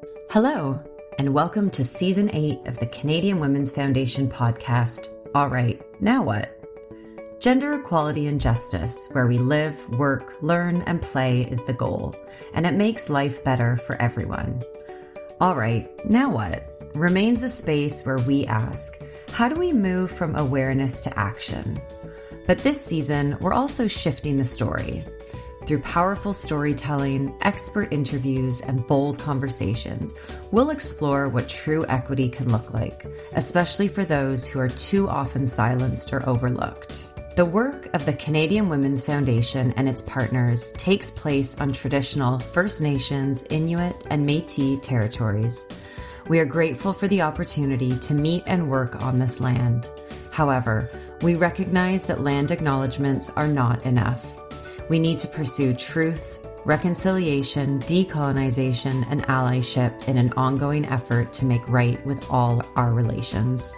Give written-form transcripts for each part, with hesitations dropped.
Hello, and welcome to Season 8 of the Canadian Women's Foundation podcast, All Right, Now What? Gender equality and justice, where we live, work, learn, and play is the goal, and it makes life better for everyone. All Right, Now What? Remains a space where we ask, how do we move from awareness to action? But this season, we're also shifting the story. Through powerful storytelling, expert interviews, and bold conversations, we'll explore what true equity can look like, especially for those who are too often silenced or overlooked. The work of the Canadian Women's Foundation and its partners takes place on traditional First Nations, Inuit, and Métis territories. We are grateful for the opportunity to meet and work on this land. However, we recognize that land acknowledgements are not enough. We need to pursue truth, reconciliation, decolonization, and allyship in an ongoing effort to make right with all our relations.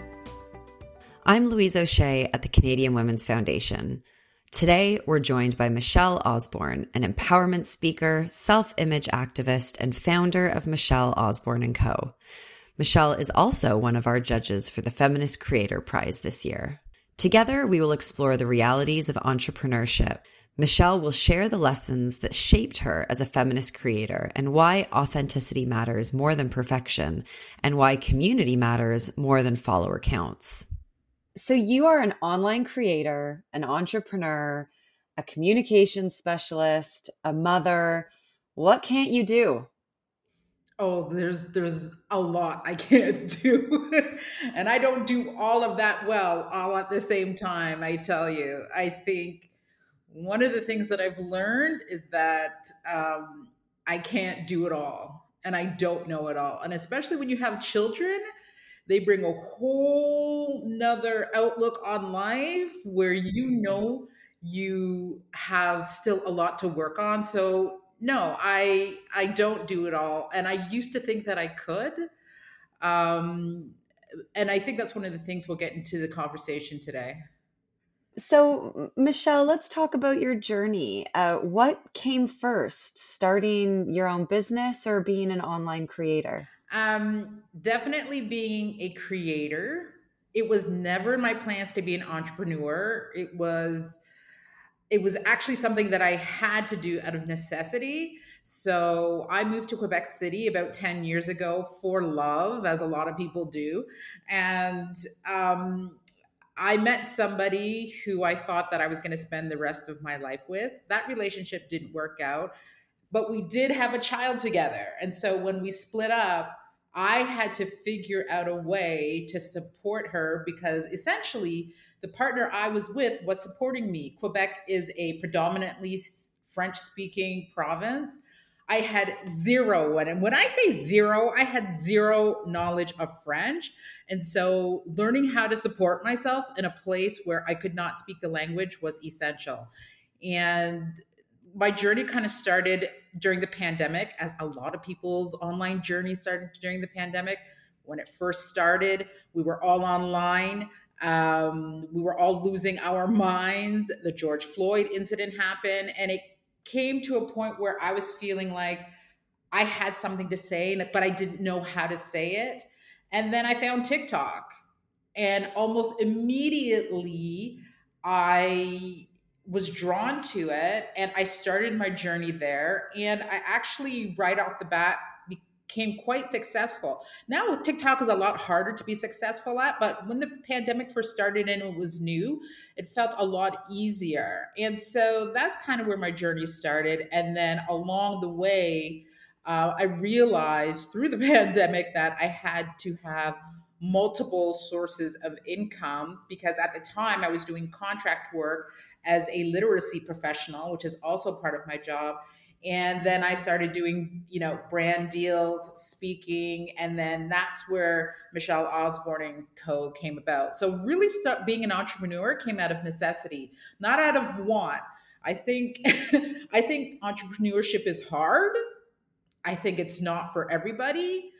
I'm Louise O'Shea at the Canadian Women's Foundation. Today, we're joined by Michelle Osborne, an empowerment speaker, self-image activist, and founder of Michelle Osborne & Co. Michelle is also one of our judges for the Feminist Creator Prize this year. Together, we will explore the realities of entrepreneurship. Michelle will share the lessons that shaped her as a feminist creator and why authenticity matters more than perfection and why community matters more than follower counts. So you are an online creator, an entrepreneur, a communications specialist, a mother. What can't you do? Oh, there's a lot I can't do. And I don't do all of that well all at the same time, I tell you. I think one of the things that I've learned is that I can't do it all and I don't know it all. And especially when you have children, they bring a whole nother outlook on life where you have still a lot to work on. So no, I don't do it all. And I used to think that I could. And I think that's one of the things we'll get into the conversation today. So, Michelle, let's talk about your journey. What came first, starting your own business or being an online creator? Definitely being a creator. It was never in my plans to be an entrepreneur. It was actually something that I had to do out of necessity. So I moved to Quebec City about 10 years ago for love, as a lot of people do. And I met somebody who I thought that I was going to spend the rest of my life with. That relationship didn't work out, but we did have a child together. And so when we split up, I had to figure out a way to support her because essentially the partner I was with was supporting me. Quebec is a predominantly French speaking province. I had zero. And when I say zero, I had zero knowledge of French. And so learning how to support myself in a place where I could not speak the language was essential. And my journey kind of started during the pandemic, as a lot of people's online journey started during the pandemic. When it first started, we were all online. We were all losing our minds. The George Floyd incident happened, and it came to a point where I was feeling like I had something to say, but I didn't know how to say it. And then I found TikTok, and almost immediately I was drawn to it and I started my journey there. And I actually, right off the bat, became quite successful. Now, TikTok is a lot harder to be successful at, but when the pandemic first started and it was new, it felt a lot easier. And so that's kind of where my journey started. And then along the way, I realized through the pandemic that I had to have multiple sources of income because at the time I was doing contract work as a literacy professional, which is also part of my job. And then I started doing, brand deals, speaking, and then that's where Michelle Osborne & Co. came about. So really being an entrepreneur came out of necessity, not out of want. I think I think entrepreneurship is hard. I think it's not for everybody.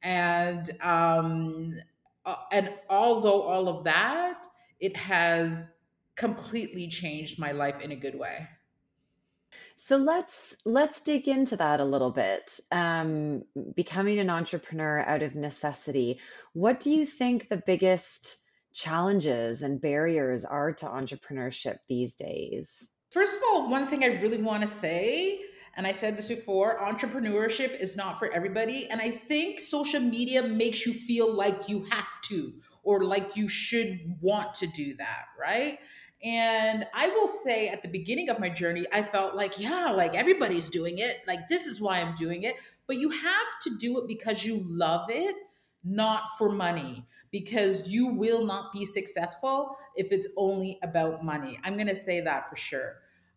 And although all of that, it has completely changed my life in a good way. So let's dig into that a little bit. Becoming an entrepreneur out of necessity. What do you think the biggest challenges and barriers are to entrepreneurship these days? First of all, one thing I really want to say, and I said this before, entrepreneurship is not for everybody. And I think social media makes you feel like you have to or like you should want to do that, right? And I will say at the beginning of my journey, I felt like, yeah, like everybody's doing it. Like, this is why I'm doing it. But you have to do it because you love it, not for money, because you will not be successful if it's only about money. I'm going to say that for sure.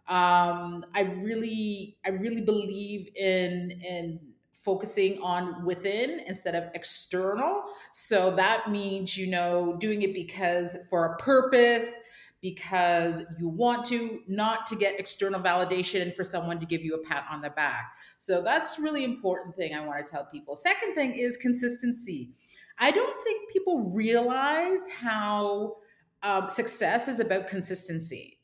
I really believe in focusing on within instead of external. So that means, doing it because for a purpose, because you want to, not to get external validation and for someone to give you a pat on the back. So that's really important thing I want to tell people. Second thing is consistency. I don't think people realize how success is about consistency.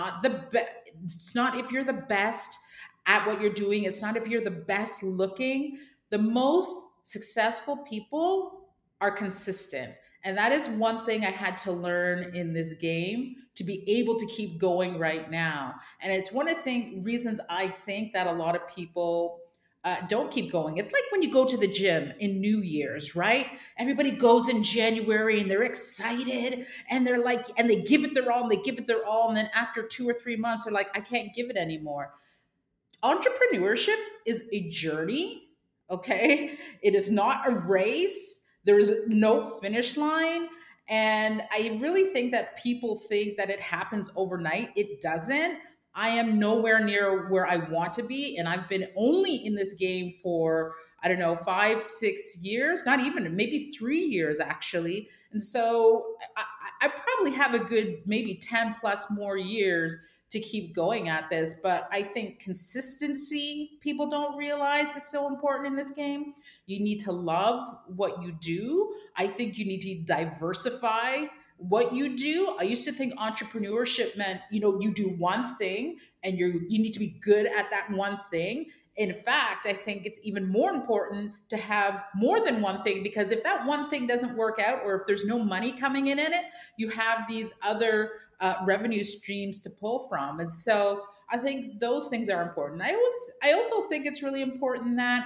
It's not if you're the best at what you're doing. It's not if you're the best looking. The most successful people are consistent. And that is one thing I had to learn in this game to be able to keep going right now. And it's one of the reasons I think that a lot of people don't keep going. It's like when you go to the gym in New Year's, right? Everybody goes in January and they're excited and they're like, and they give it their all and they give it their all. And then after 2 or 3 months, they're like, I can't give it anymore. Entrepreneurship is a journey, okay? It is not a race. There is no finish line. And I really think that people think that it happens overnight. It doesn't. I am nowhere near where I want to be. And I've been only in this game for, I don't know, 5, 6 years, not even, maybe 3 years actually. And so I probably have a good maybe 10 plus more years to keep going at this. But I think consistency, people don't realize, is so important in this game. You need to love what you do. I think you need to diversify what you do. I used to think entrepreneurship meant, you do one thing and you need to be good at that one thing. In fact, I think it's even more important to have more than one thing, because if that one thing doesn't work out or if there's no money coming in it, you have these other revenue streams to pull from. And so I think those things are important. I also think it's really important that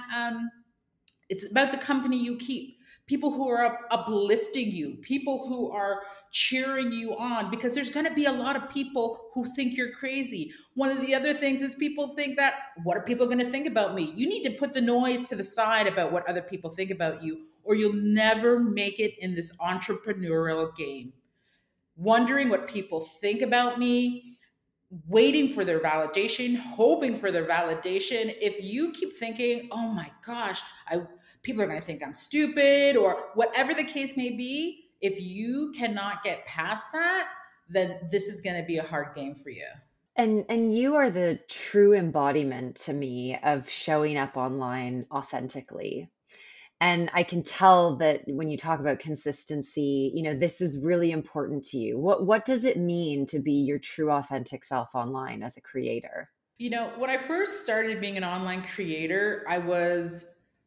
it's about the company you keep. People who are uplifting you, people who are cheering you on, because there's going to be a lot of people who think you're crazy. One of the other things is people think that, what are people going to think about me? You need to put the noise to the side about what other people think about you, or you'll never make it in this entrepreneurial game. Wondering what people think about me, waiting for their validation, hoping for their validation. If you keep thinking, oh my gosh, people are going to think I'm stupid, or whatever the case may be, if you cannot get past that, then this is going to be a hard game for you. And you are the true embodiment to me of showing up online authentically. And I can tell that when you talk about consistency, this is really important to you. What does it mean to be your true authentic self online as a creator? When I first started being an online creator, I was,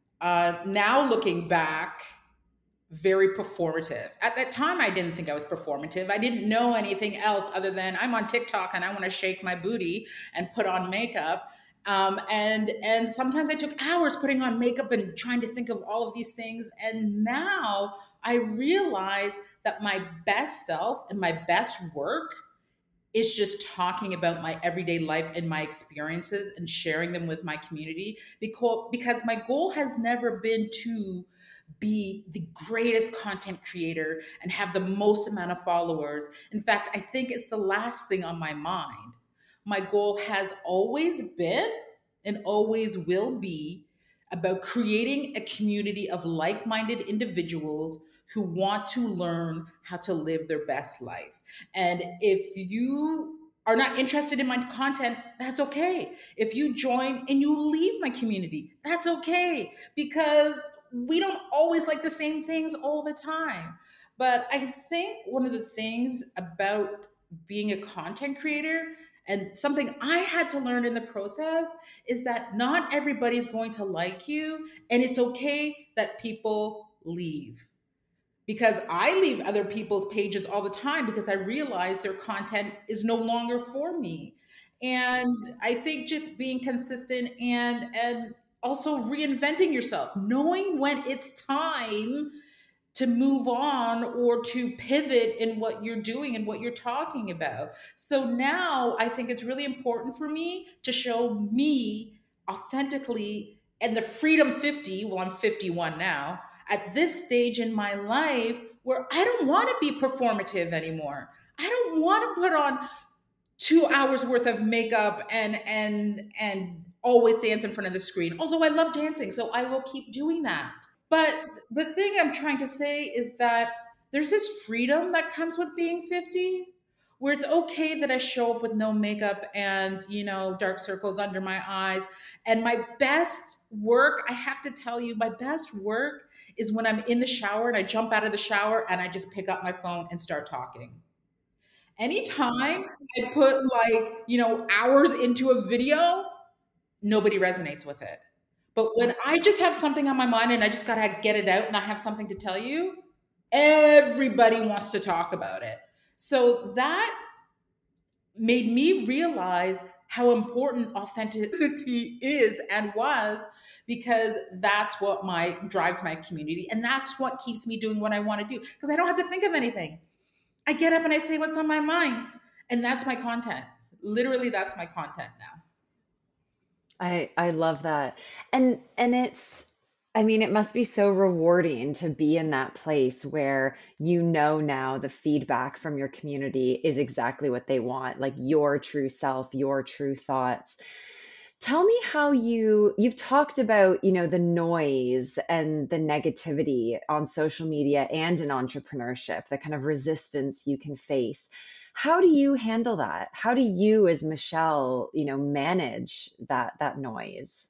now looking back, very performative. At that time, I didn't think I was performative. I didn't know anything else other than I'm on TikTok and I want to shake my booty and put on makeup. And sometimes I took hours putting on makeup and trying to think of all of these things. And now I realize that my best self and my best work is just talking about my everyday life and my experiences and sharing them with my community, because my goal has never been to be the greatest content creator and have the most amount of followers. In fact, I think it's the last thing on my mind. My goal has always been and always will be about creating a community of like-minded individuals who want to learn how to live their best life. And if you are not interested in my content, that's okay. If you join and you leave my community, that's okay, because we don't always like the same things all the time. But I think one of the things about being a content creator, And something I had to learn in the process is that not everybody's going to like you, and it's okay that people leave. Because I leave other people's pages all the time because I realize their content is no longer for me. And I think just being consistent and also reinventing yourself, knowing when it's time to move on or to pivot in what you're doing and what you're talking about. So now I think it's really important for me to show me authentically and the Freedom 50, well, I'm 51 now, at this stage in my life where I don't want to be performative anymore. I don't want to put on 2 hours worth of makeup and always dance in front of the screen. Although I love dancing, so I will keep doing that. But the thing I'm trying to say is that there's this freedom that comes with being 50 where it's okay that I show up with no makeup and, dark circles under my eyes. And my best work, I have to tell you, my best work is when I'm in the shower and I jump out of the shower and I just pick up my phone and start talking. Anytime I put hours into a video, nobody resonates with it. But when I just have something on my mind and I just gotta get it out and I have something to tell you, everybody wants to talk about it. So that made me realize how important authenticity is and was, because that's what drives my community, and that's what keeps me doing what I want to do, because I don't have to think of anything. I get up and I say what's on my mind, and that's my content. Literally, that's my content now. I love that. And it's, I mean, it must be so rewarding to be in that place where you know now the feedback from your community is exactly what they want, like your true self, your true thoughts. Tell me how you've talked about, the noise and the negativity on social media and in entrepreneurship, the kind of resistance you can face. How do you handle that? How do you as Michelle, manage that noise?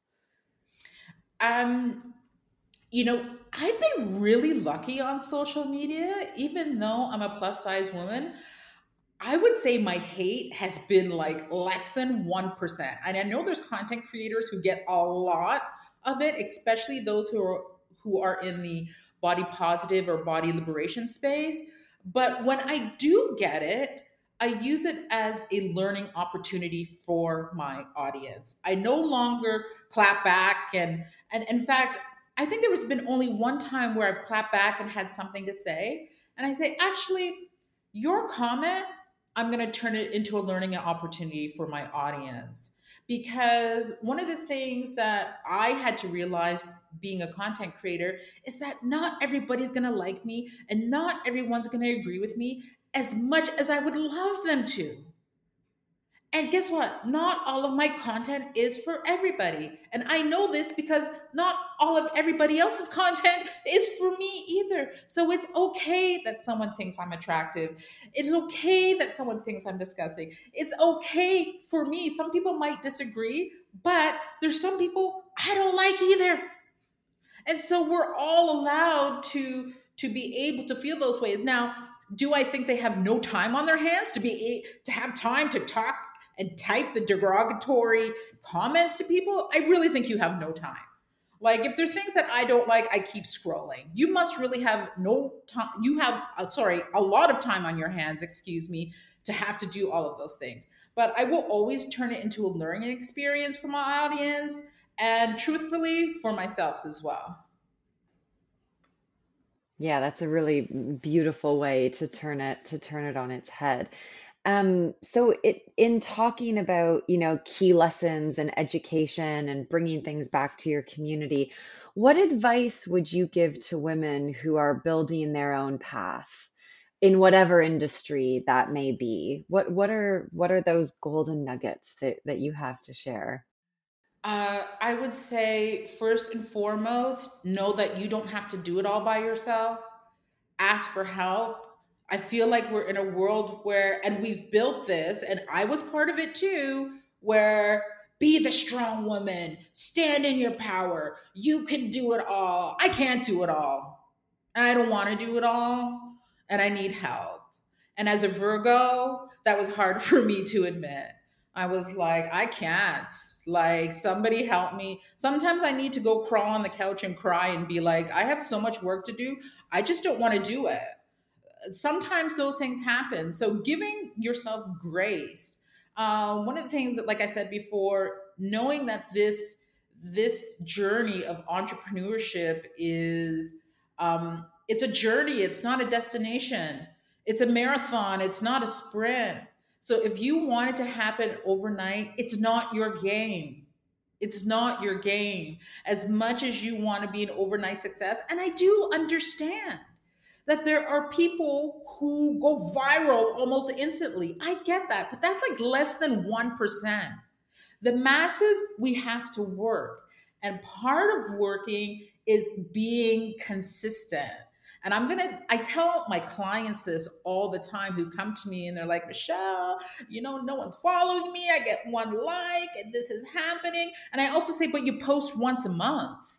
Um, I've been really lucky on social media, even though I'm a plus size woman. I would say my hate has been like less than 1%. And I know there's content creators who get a lot of it, especially those who are in the body positive or body liberation space. But when I do get it, I use it as a learning opportunity for my audience. I no longer clap back and in fact, I think there has been only one time where I've clapped back and had something to say. And I say, actually, your comment, I'm going to turn it into a learning opportunity for my audience. Because one of the things that I had to realize being a content creator is that not everybody's going to like me and not everyone's going to agree with me as much as I would love them to. And guess what? Not all of my content is for everybody. And I know this because not all of everybody else's content is for me either. So it's okay that someone thinks I'm attractive. It's okay that someone thinks I'm disgusting. It's okay for me. Some people might disagree, but there's some people I don't like either. And so we're all allowed to be able to feel those ways. Now, do I think they have no time on their hands to have time to talk and type the derogatory comments to people? I really think you have no time. Like, if there's things that I don't like, I keep scrolling. You must really have no time. You have, a lot of time on your hands, excuse me, to have to do all of those things. But I will always turn it into a learning experience for my audience and truthfully for myself as well. Yeah, that's a really beautiful way to turn it on its head. So in talking about, key lessons and education and bringing things back to your community, what advice would you give to women who are building their own path in whatever industry that may be? What are those golden nuggets that you have to share? I would say, first and foremost, know that you don't have to do it all by yourself. Ask for help. I feel like we're in a world where, and we've built this, and I was part of it too, where be the strong woman, stand in your power. You can do it all. I can't do it all. And I don't want to do it all. And I need help. And as a Virgo, that was hard for me to admit. I was like, I can't. Like, somebody help me. Sometimes I need to go crawl on the couch and cry and be like, I have so much work to do. I just don't want to do it. Sometimes those things happen. So giving yourself grace. One of the things that, like I said before, knowing that this journey of entrepreneurship is it's a journey. It's not a destination. It's a marathon. It's not a sprint. So if you want it to happen overnight, it's not your game. It's not your game. As much as you want to be an overnight success, and I do understand that there are people who go viral almost instantly. I get that, but that's like less than 1%. The masses, we have to work. And part of working is being consistent. And I tell my clients this all the time who come to me and they're like, Michelle, no one's following me. I get one like, and this is happening. And I also say, but you post once a month.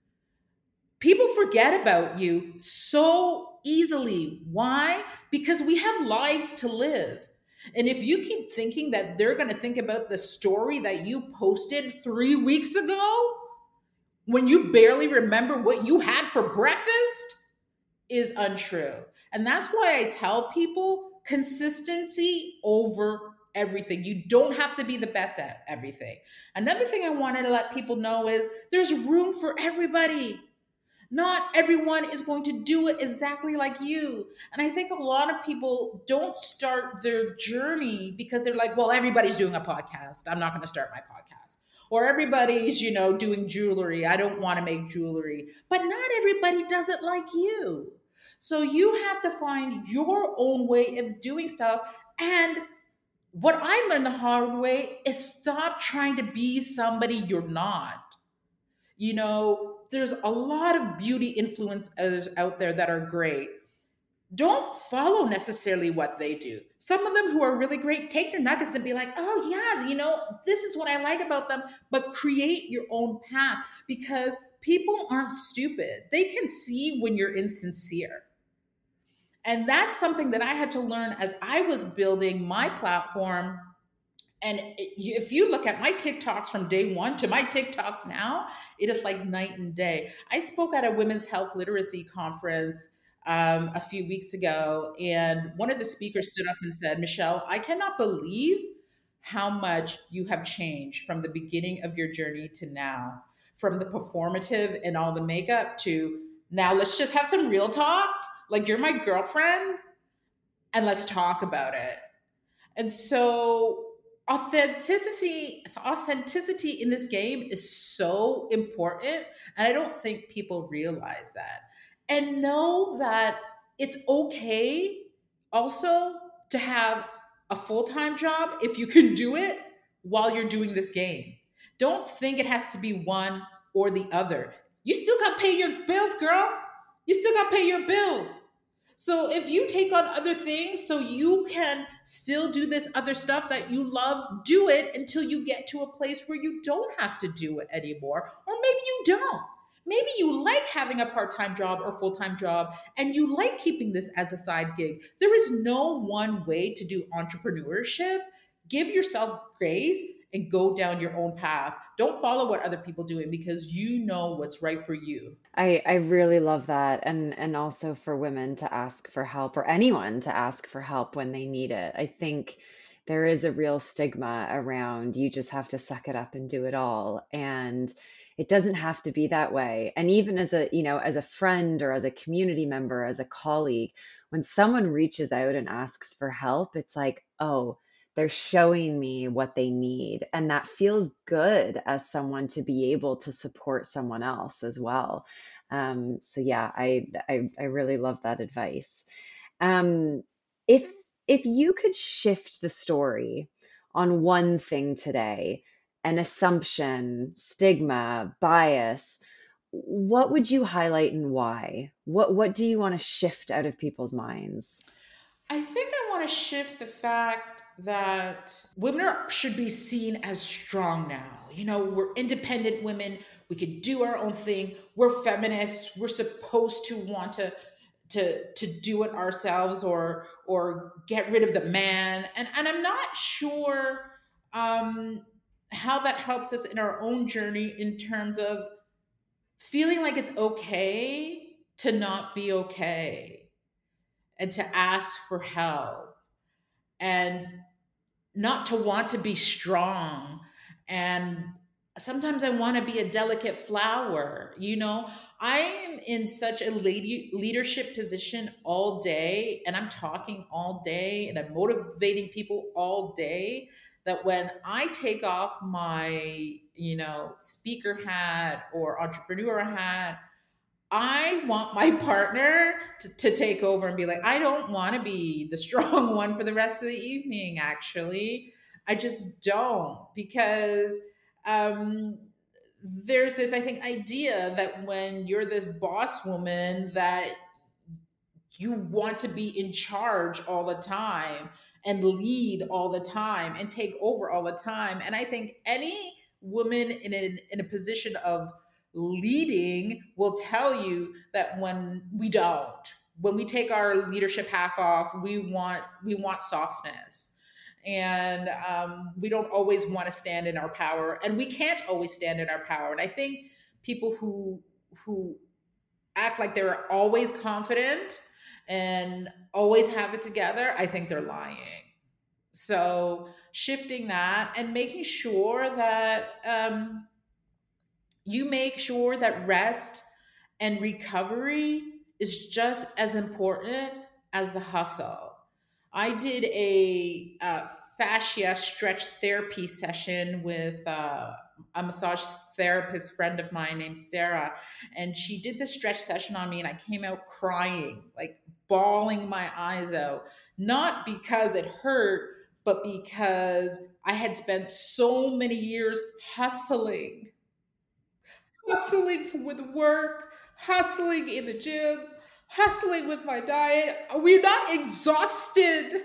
People forget about you so easily. Why? Because we have lives to live. And if you keep thinking that they're going to think about the story that you posted 3 weeks ago, when you barely remember what you had for breakfast, is untrue. And that's why I tell people consistency over everything. You don't have to be the best at everything. Another thing I wanted to let people know is there's room for everybody. Not everyone is going to do it exactly like you. And I think a lot of people don't start their journey because they're like, well, everybody's doing a podcast. I'm not going to start my podcast. Or everybody's, doing jewelry. I don't want to make jewelry. But not everybody does it like you. So you have to find your own way of doing stuff. And what I learned the hard way is stop trying to be somebody you're not. There's a lot of beauty influencers out there that are great. Don't follow necessarily what they do. Some of them who are really great, take your nuggets and be like, oh yeah, this is what I like about them, but create your own path because people aren't stupid. They can see when you're insincere. And that's something that I had to learn as I was building my platform. And if you look at my TikToks from day one to my TikToks now, it is like night and day. I spoke at a women's health literacy conference a few weeks ago, and one of the speakers stood up and said, Michelle, I cannot believe how much you have changed from the beginning of your journey to now, from the performative and all the makeup to now let's just have some real talk. Like, you're my girlfriend and let's talk about it. And so authenticity in this game is so important, and I don't think people realize that. And know that it's okay also to have a full-time job if you can do it while you're doing this game. Don't think it has to be one or the other. You still got to pay your bills, girl. You still got to pay your bills. So if you take on other things so you can still do this other stuff that you love, do it until you get to a place where you don't have to do it anymore. Or maybe you don't. Maybe you like having a part-time job or full-time job and you like keeping this as a side gig. There is no one way to do entrepreneurship. Give yourself grace and go down your own path. Don't follow what other people are doing because you know what's right for you. I really love that. And also for women to ask for help or anyone to ask for help when they need it. I think there is a real stigma around you just have to suck it up and do it all. And it doesn't have to be that way. And even as a friend or as a community member, as a colleague, when someone reaches out and asks for help, it's like, oh, they're showing me what they need. And that feels good as someone to be able to support someone else as well. So yeah, I really love that advice. Um, if if you could shift the story on one thing today, an assumption, stigma, bias, what would you highlight and why? What do you want to shift out of people's minds? I think I want to shift the fact that should be seen as strong now. We're independent women. We could do our own thing. We're feminists. We're supposed to want to do it ourselves or get rid of the man. And I'm not sure um, how that helps us in our own journey in terms of feeling like it's okay to not be okay and to ask for help and not to want to be strong. And sometimes I want to be a delicate flower, you know. I am in such a leadership position all day, and I'm talking all day, and I'm motivating people all day, that when I take off my, speaker hat or entrepreneur hat, I want my partner to take over and be like, I don't want to be the strong one for the rest of the evening, actually. I just don't, because um, there's this, I think, idea that when you're this boss woman, that you want to be in charge all the time and lead all the time and take over all the time. And I think any woman in a position of leading will tell you that when we take our leadership hat off, we want softness. And we don't always want to stand in our power, and we can't always stand in our power. And I think people who act like they're always confident and always have it together, I think they're lying. So shifting that and making sure that you make sure that rest and recovery is just as important as the hustle. I did a fascia stretch therapy session with a massage therapist friend of mine named Sarah, and she did the stretch session on me, and I came out crying, like bawling my eyes out, not because it hurt, but because I had spent so many years hustling with work, hustling in the gym, hustling with my diet. We're not exhausted.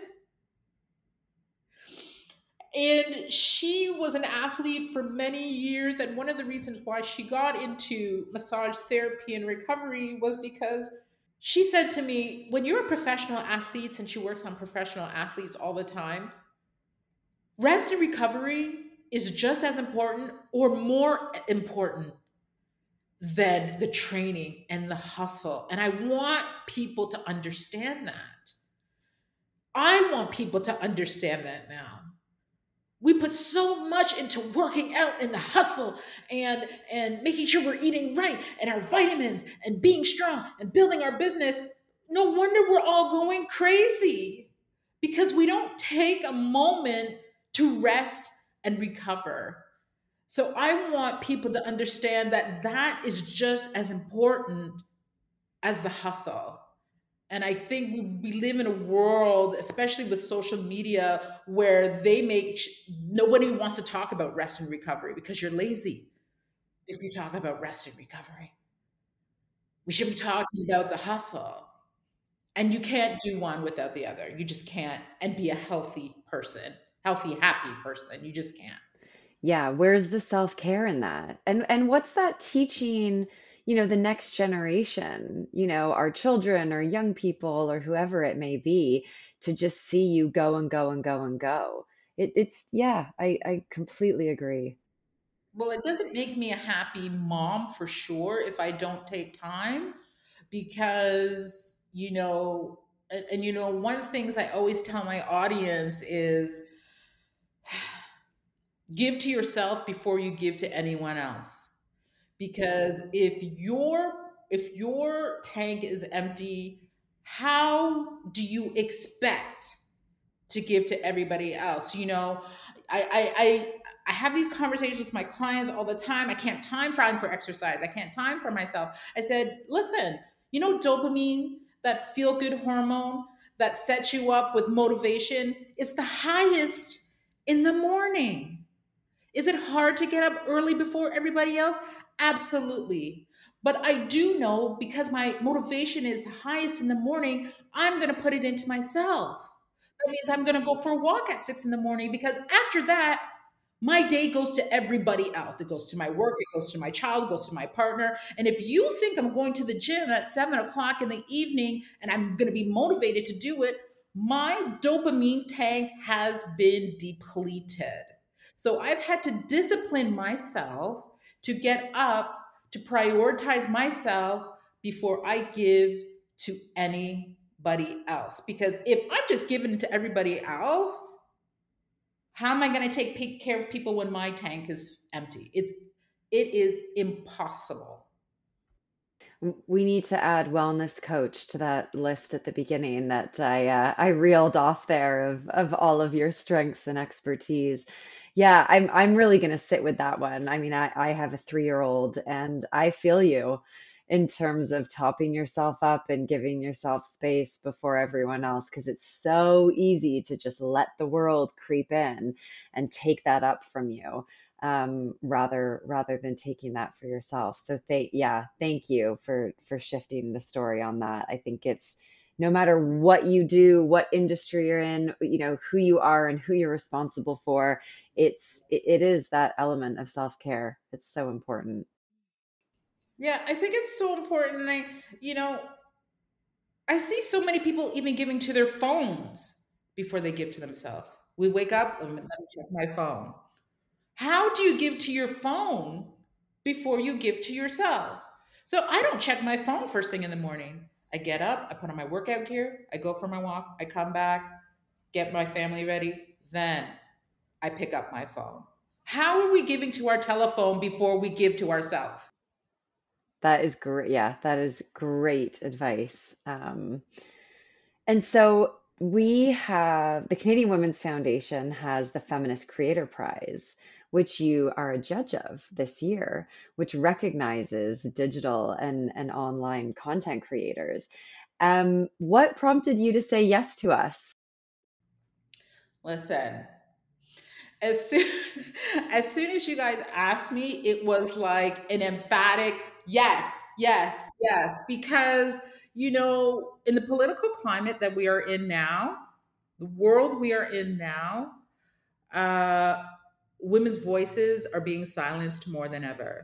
And she was an athlete for many years. And one of the reasons why she got into massage therapy and recovery was because she said to me, when you're a professional athlete, and she works on professional athletes all the time, rest and recovery is just as important or more important than the training and the hustle. And I want people to understand that. I want people to understand that now. We put so much into working out and the hustle and making sure we're eating right and our vitamins and being strong and building our business. No wonder we're all going crazy, because we don't take a moment to rest and recover. So I want people to understand that that is just as important as the hustle. And I think we live in a world, especially with social media, where nobody wants to talk about rest and recovery because you're lazy if you talk about rest and recovery. We should be talking about the hustle. And you can't do one without the other. You just can't, and be a healthy person, healthy, happy person. You just can't. Yeah, where's the self-care in that? And what's that teaching, the next generation, our children or young people or whoever it may be, to just see you go and go and go and go. It's yeah, I completely agree. Well, it doesn't make me a happy mom for sure if I don't take time, because, one of the things I always tell my audience is give to yourself before you give to anyone else. Because if your tank is empty, how do you expect to give to everybody else? I have these conversations with my clients all the time. I can't time for exercise. I can't time for myself. I said, listen, dopamine, that feel good hormone that sets you up with motivation, is the highest in the morning. Is it hard to get up early before everybody else? Absolutely. But I do know, because my motivation is highest in the morning, I'm going to put it into myself. That means I'm going to go for a walk at 6 in the morning, because after that, my day goes to everybody else. It goes to my work, it goes to my child, it goes to my partner. And if you think I'm going to the gym at 7 o'clock in the evening and I'm going to be motivated to do it, my dopamine tank has been depleted. So I've had to discipline myself to get up, to prioritize myself before I give to anybody else. Because if I'm just giving to everybody else, how am I going to take care of people when my tank is empty? It is impossible. We need to add wellness coach to that list at the beginning that I reeled off there of all of your strengths and expertise. Yeah, I'm really gonna sit with that one. I mean, I have a 3-year-old and I feel you in terms of topping yourself up and giving yourself space before everyone else, because it's so easy to just let the world creep in and take that up from you, rather than taking that for yourself. So thank you for shifting the story on that. I think it's no matter what you do, what industry you're in, who you are and who you're responsible for, it is that element of self-care. It's so important. Yeah, I think it's so important. You know, I see so many people even giving to their phones before they give to themselves. We wake up, let me check my phone. How do you give to your phone before you give to yourself? So I don't check my phone first thing in the morning. I get up, I put on my workout gear, I go for my walk, I come back, get my family ready, then I pick up my phone. How are we giving to our telephone before we give to ourselves? That is great. Yeah, that is great advice. And so the Canadian Women's Foundation has the Feminist Creator Prize, which you are a judge of this year, which recognizes digital and online content creators. What prompted you to say yes to us? Listen, as soon as soon as you guys asked me, it was like an emphatic yes, yes, yes. Because in the political climate that we are in now, the world we are in now, uh, women's voices are being silenced more than ever.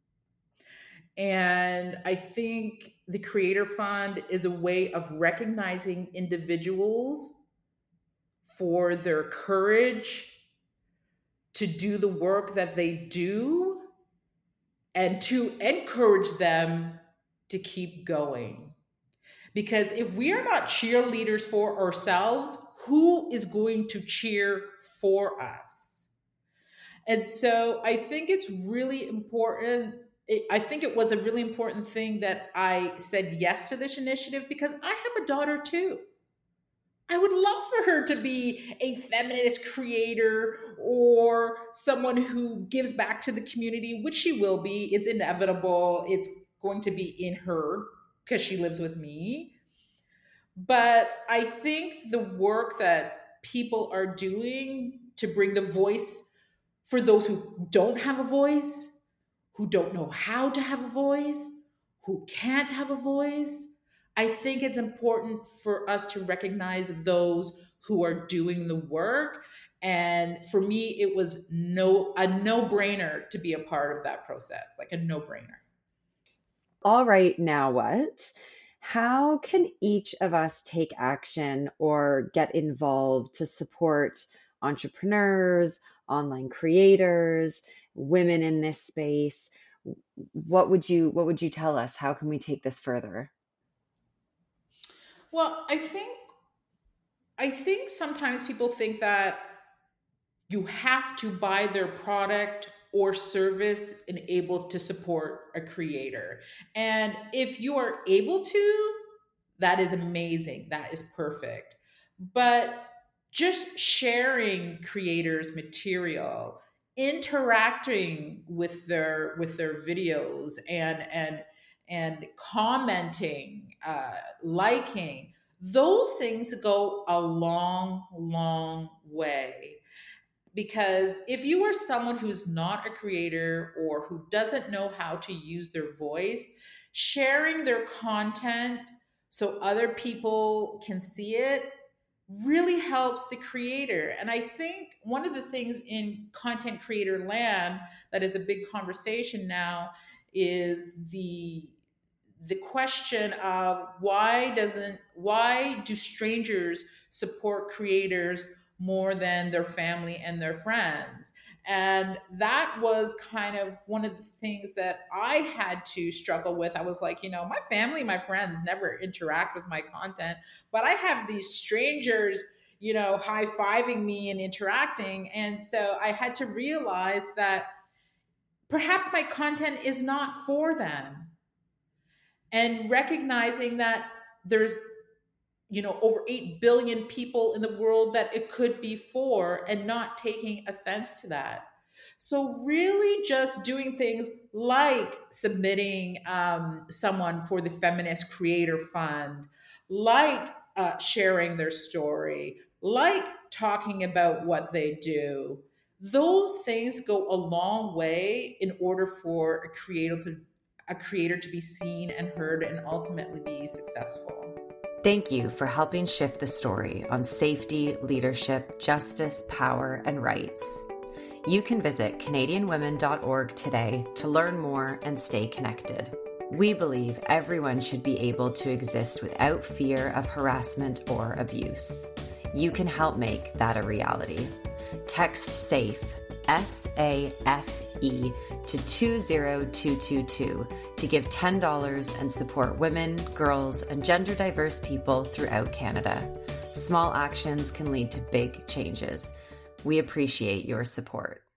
And I think the Creator Fund is a way of recognizing individuals for their courage to do the work that they do and to encourage them to keep going. Because if we are not cheerleaders for ourselves, who is going to cheer for us? And so I think it's really important. I think it was a really important thing that I said yes to this initiative because I have a daughter too. I would love for her to be a feminist creator or someone who gives back to the community, which she will be. It's inevitable. It's going to be in her because she lives with me. But I think the work that people are doing to bring the voice for those who don't have a voice, who don't know how to have a voice, who can't have a voice. I think it's important for us to recognize those who are doing the work. And for me, it was a no-brainer to be a part of that process, like a no-brainer. All right, now what? How can each of us take action or get involved to support entrepreneurs, online creators, women in this space? What would you tell us? How can we take this further? Well, I think sometimes people think that you have to buy their product or service and able to support a creator. And if you are able to, that is amazing. That is perfect. But just sharing creators' material, interacting with their videos and commenting, liking, those things go a long, long way. Because if you are someone who's not a creator or who doesn't know how to use their voice, sharing their content so other people can see it really helps the creator. And I think one of the things in content creator land that is a big conversation now is the question of why do strangers support creators more than their family and their friends? And that was kind of one of the things that I had to struggle with. I was like, my family, my friends never interact with my content, but I have these strangers, high-fiving me and interacting. And so I had to realize that perhaps my content is not for them. And recognizing that there's over 8 billion people in the world that it could be for, and not taking offense to that. So really just doing things like submitting someone for the Feminist Creator Fund, like sharing their story, like talking about what they do. Those things go a long way in order for a creator to be seen and heard and ultimately be successful. Thank you for helping shift the story on safety, leadership, justice, power, and rights. You can visit CanadianWomen.org today to learn more and stay connected. We believe everyone should be able to exist without fear of harassment or abuse. You can help make that a reality. Text SAFE, SAFE, to 20222 to give $10 and support women, girls, and gender diverse people throughout Canada. Small actions can lead to big changes. We appreciate your support.